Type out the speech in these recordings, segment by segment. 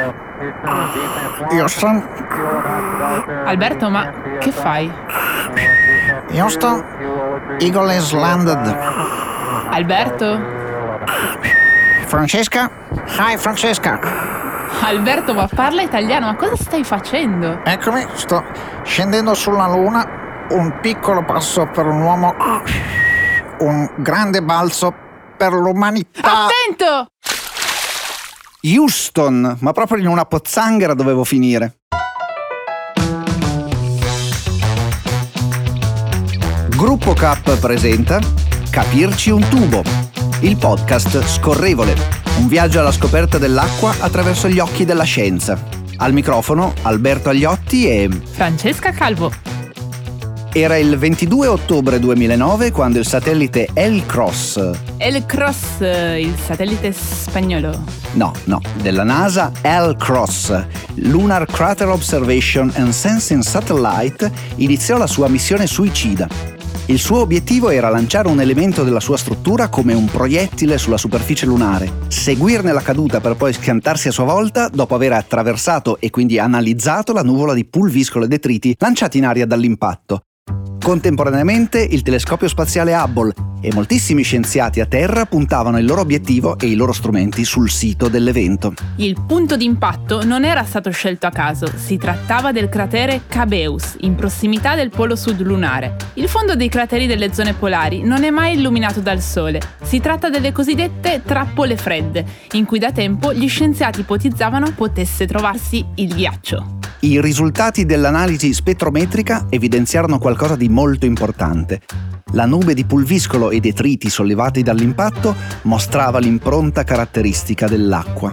Houston? Alberto, ma che fai? Houston? Eagle is landed. Alberto? Francesca? Hi, Francesca. Alberto, ma parla italiano, ma cosa stai facendo? Eccomi, sto scendendo sulla Luna. Un piccolo passo per un uomo, un grande balzo per l'umanità. Attento! Houston, ma proprio in una pozzanghera dovevo finire. Gruppo Cap presenta Capirci un tubo, il podcast scorrevole, un viaggio alla scoperta dell'acqua attraverso gli occhi della scienza. Al microfono Alberto Agliotti e Francesca Calvo. Era il 22 ottobre 2009 quando il satellite El-Cross, il satellite spagnolo. no, della NASA, El-Cross, Lunar Crater Observation and Sensing Satellite, iniziò la sua missione suicida. Il suo obiettivo era lanciare un elemento della sua struttura come un proiettile sulla superficie lunare, seguirne la caduta per poi schiantarsi a sua volta dopo aver attraversato e quindi analizzato la nuvola di pulviscolo e detriti lanciati in aria dall'impatto. Contemporaneamente il telescopio spaziale Hubble e moltissimi scienziati a terra puntavano il loro obiettivo e i loro strumenti sul sito dell'evento. Il punto di impatto non era stato scelto a caso, si trattava del cratere Cabeus, in prossimità del polo sud lunare. Il fondo dei crateri delle zone polari non è mai illuminato dal sole. Si tratta delle cosiddette trappole fredde, in cui da tempo gli scienziati ipotizzavano potesse trovarsi il ghiaccio. I risultati dell'analisi spettrometrica evidenziarono qualcosa di molto importante. La nube di pulviscolo e detriti sollevati dall'impatto mostrava l'impronta caratteristica dell'acqua.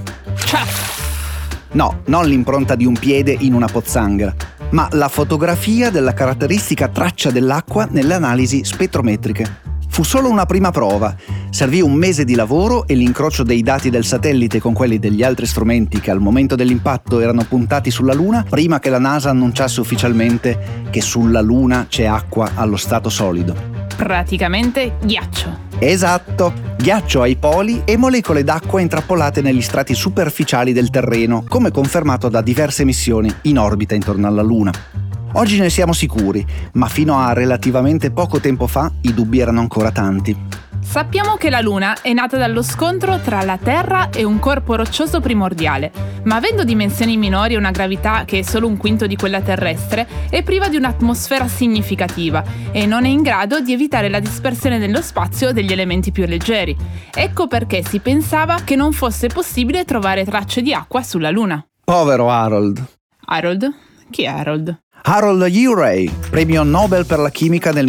No, non l'impronta di un piede in una pozzanghera, ma la fotografia della caratteristica traccia dell'acqua nelle analisi spettrometriche. Fu solo una prima prova, servì un mese di lavoro e l'incrocio dei dati del satellite con quelli degli altri strumenti che al momento dell'impatto erano puntati sulla Luna prima che la NASA annunciasse ufficialmente che sulla Luna c'è acqua allo stato solido. Praticamente ghiaccio. Esatto, ghiaccio ai poli e molecole d'acqua intrappolate negli strati superficiali del terreno, come confermato da diverse missioni in orbita intorno alla Luna. Oggi ne siamo sicuri, ma fino a relativamente poco tempo fa i dubbi erano ancora tanti. Sappiamo che la Luna è nata dallo scontro tra la Terra e un corpo roccioso primordiale, ma avendo dimensioni minori e una gravità che è solo un quinto di quella terrestre, è priva di un'atmosfera significativa e non è in grado di evitare la dispersione nello spazio degli elementi più leggeri. Ecco perché si pensava che non fosse possibile trovare tracce di acqua sulla Luna. Povero Harold. Harold? Chi è Harold? Harold Urey, premio Nobel per la chimica nel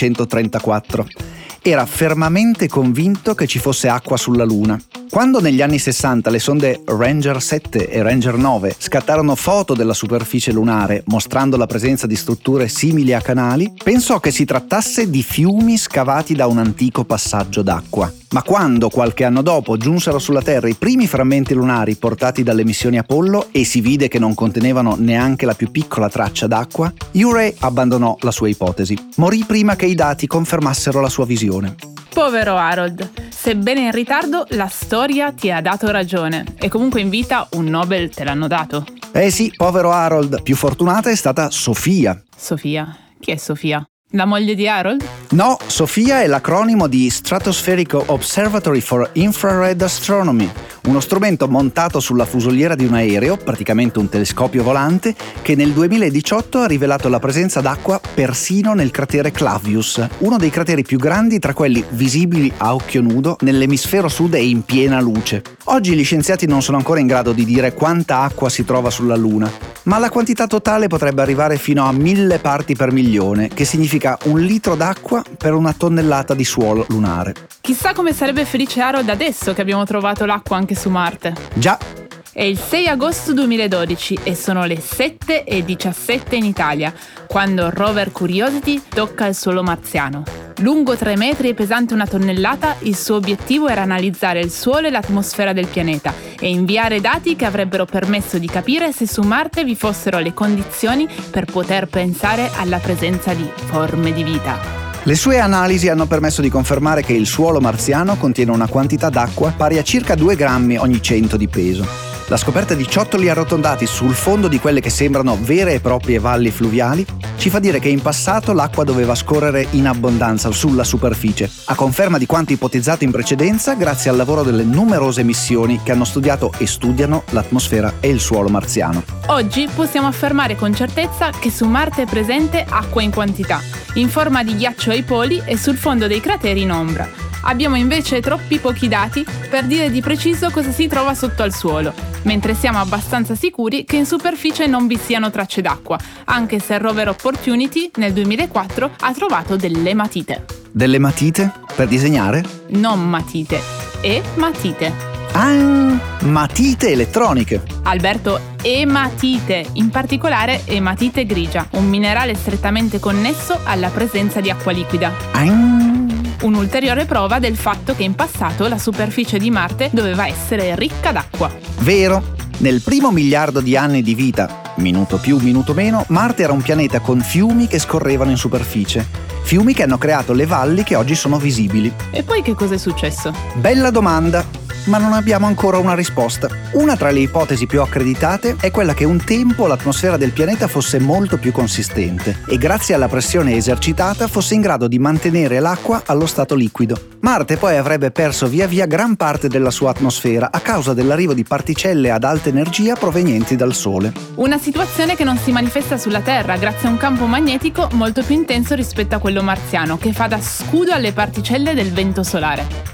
1934. Era fermamente convinto che ci fosse acqua sulla Luna. Quando negli anni 60 le sonde Ranger 7 e Ranger 9 scattarono foto della superficie lunare mostrando la presenza di strutture simili a canali, pensò che si trattasse di fiumi scavati da un antico passaggio d'acqua. Ma quando, qualche anno dopo, giunsero sulla Terra i primi frammenti lunari portati dalle missioni Apollo e si vide che non contenevano neanche la più piccola traccia d'acqua, Urey abbandonò la sua ipotesi. Morì prima che i dati confermassero la sua visione. Povero Harold, sebbene in ritardo, la storia ti ha dato ragione e comunque in vita un Nobel te l'hanno dato. Eh sì, povero Harold, più fortunata è stata Sofia. Sofia? Chi è Sofia? La moglie di Harold? No, Sofia è l'acronimo di Stratospheric Observatory for Infrared Astronomy, uno strumento montato sulla fusoliera di un aereo, praticamente un telescopio volante, che nel 2018 ha rivelato la presenza d'acqua persino nel cratere Clavius, uno dei crateri più grandi tra quelli visibili a occhio nudo nell'emisfero sud e in piena luce. Oggi gli scienziati non sono ancora in grado di dire quanta acqua si trova sulla Luna, ma la quantità totale potrebbe arrivare fino a 1000 parti per milione, che significa 1 litro d'acqua per 1 tonnellata di suolo lunare. Chissà come sarebbe felice Harold adesso che abbiamo trovato l'acqua anche su Marte. Già. È il 6 agosto 2012 e sono le 7:17 in Italia, quando il rover Curiosity tocca il suolo marziano. Lungo 3 metri e pesante 1 tonnellata, il suo obiettivo era analizzare il suolo e l'atmosfera del pianeta e inviare dati che avrebbero permesso di capire se su Marte vi fossero le condizioni per poter pensare alla presenza di forme di vita. Le sue analisi hanno permesso di confermare che il suolo marziano contiene una quantità d'acqua pari a circa 2 grammi ogni 100 di peso. La scoperta di ciottoli arrotondati sul fondo di quelle che sembrano vere e proprie valli fluviali ci fa dire che in passato l'acqua doveva scorrere in abbondanza sulla superficie, a conferma di quanto ipotizzato in precedenza grazie al lavoro delle numerose missioni che hanno studiato e studiano l'atmosfera e il suolo marziano. Oggi possiamo affermare con certezza che su Marte è presente acqua in quantità, in forma di ghiaccio ai poli e sul fondo dei crateri in ombra. Abbiamo invece troppi pochi dati per dire di preciso cosa si trova sotto al suolo, mentre siamo abbastanza sicuri che in superficie non vi siano tracce d'acqua, anche se il rover Opportunity nel 2004 ha trovato delle matite. Delle matite? Per disegnare? Non matite, ematite. Ah, matite elettroniche. Alberto, ematite, in particolare ematite grigia, un minerale strettamente connesso alla presenza di acqua liquida. Un'ulteriore prova del fatto che in passato la superficie di Marte doveva essere ricca d'acqua. Vero, nel primo miliardo di anni di vita, minuto più, minuto meno, Marte era un pianeta con fiumi che scorrevano in superficie. Fiumi che hanno creato le valli che oggi sono visibili. E poi che cosa è successo? Bella domanda, ma non abbiamo ancora una risposta. Una tra le ipotesi più accreditate è quella che un tempo l'atmosfera del pianeta fosse molto più consistente e grazie alla pressione esercitata fosse in grado di mantenere l'acqua allo stato liquido. Marte poi avrebbe perso via via gran parte della sua atmosfera a causa dell'arrivo di particelle ad alta energia provenienti dal Sole. Una situazione che non si manifesta sulla Terra grazie a un campo magnetico molto più intenso rispetto a quello marziano, che fa da scudo alle particelle del vento solare.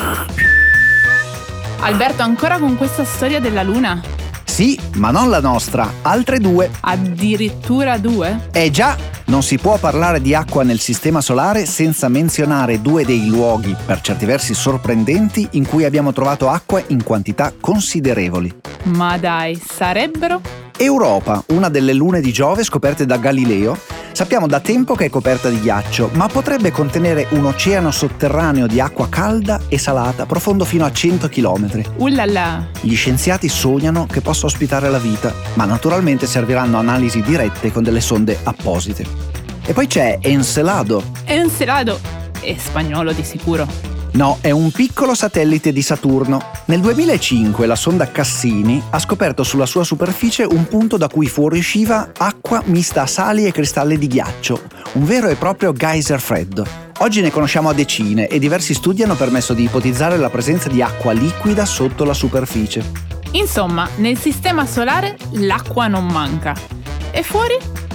Alberto, ancora con questa storia della Luna? Sì, ma non la nostra, altre due. Addirittura 2? Già, non si può parlare di acqua nel sistema solare senza menzionare due dei luoghi, per certi versi sorprendenti, in cui abbiamo trovato acqua in quantità considerevoli. Ma dai, sarebbero? Europa, una delle lune di Giove scoperte da Galileo, sappiamo da tempo che è coperta di ghiaccio, ma potrebbe contenere un oceano sotterraneo di acqua calda e salata, profondo fino a 100 km. Ullala! Gli scienziati sognano che possa ospitare la vita, ma naturalmente serviranno analisi dirette con delle sonde apposite. E poi c'è Encelado. Encelado! È spagnolo di sicuro. No, è un piccolo satellite di Saturno. Nel 2005 la sonda Cassini ha scoperto sulla sua superficie un punto da cui fuoriusciva acqua mista a sali e cristalli di ghiaccio, un vero e proprio geyser freddo. Oggi ne conosciamo a decine e diversi studi hanno permesso di ipotizzare la presenza di acqua liquida sotto la superficie. Insomma, nel sistema solare l'acqua non manca. E fuori?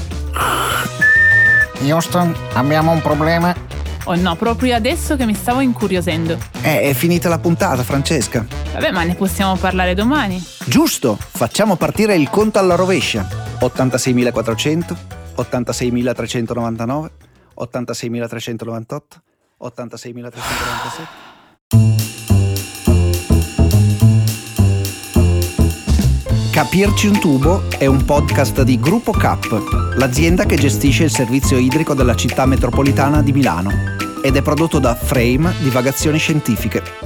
Houston, abbiamo un problema. Oh no, proprio adesso che mi stavo incuriosendo. È finita la puntata, Francesca. Vabbè, ma ne possiamo parlare domani. Giusto, facciamo partire il conto alla rovescia. 86.400, 86.399, 86.398, 86.397. Capirci un tubo è un podcast di Gruppo Cap, l'azienda che gestisce il servizio idrico della città metropolitana di Milano, ed è prodotto da Frame Divagazioni Scientifiche.